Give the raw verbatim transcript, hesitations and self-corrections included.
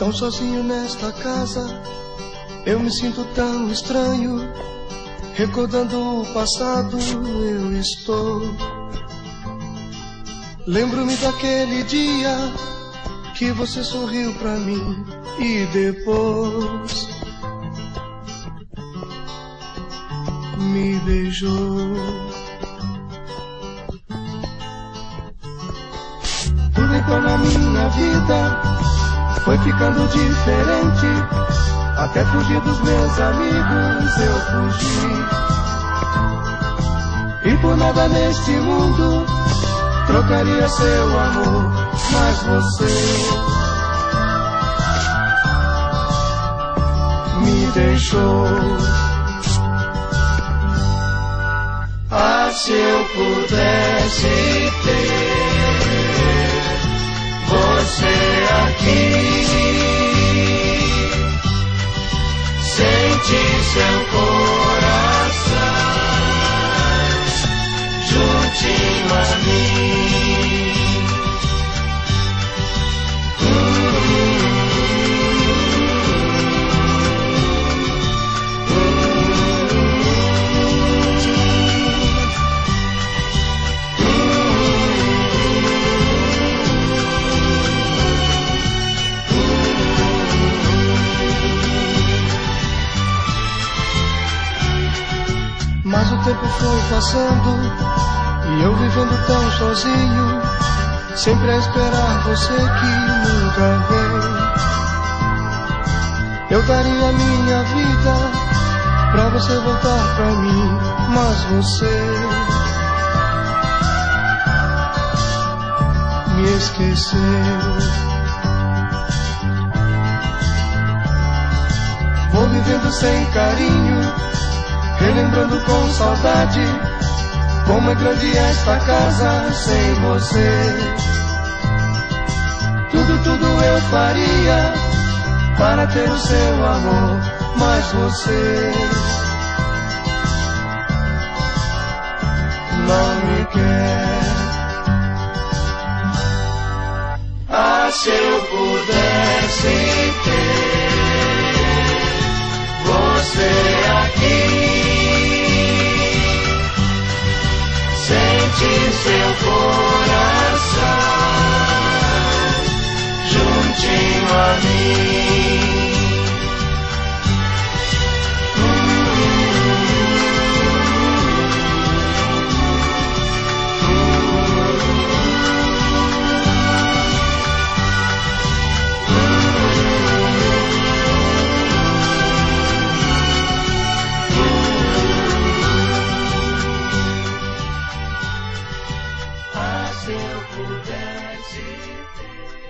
Tão sozinho nesta casa, eu me sinto tão estranho. Recordando o passado, eu estou. Lembro-me daquele dia que você sorriu pra mim e depois me beijou. Tudo então na minha vida foi ficando diferente. Até fugir dos meus amigos eu fugi. E por nada neste mundo trocaria seu amor, mas você me deixou. Ah, se eu pudesse ter você aqui, sentir seu coração juntinho a mim. Mas o tempo foi passando e eu vivendo tão sozinho, sempre a esperar você que nunca veio. Eu daria minha vida pra você voltar pra mim, mas você me esqueceu. Vou vivendo sem carinho, relembrando com saudade como é grande esta casa sem você. Tudo, tudo eu faria para ter o seu amor, mas você não me quer. Ah, se eu pudesse ter você aqui, sentir seu coração juntinho a mim. Se eu pudesse ter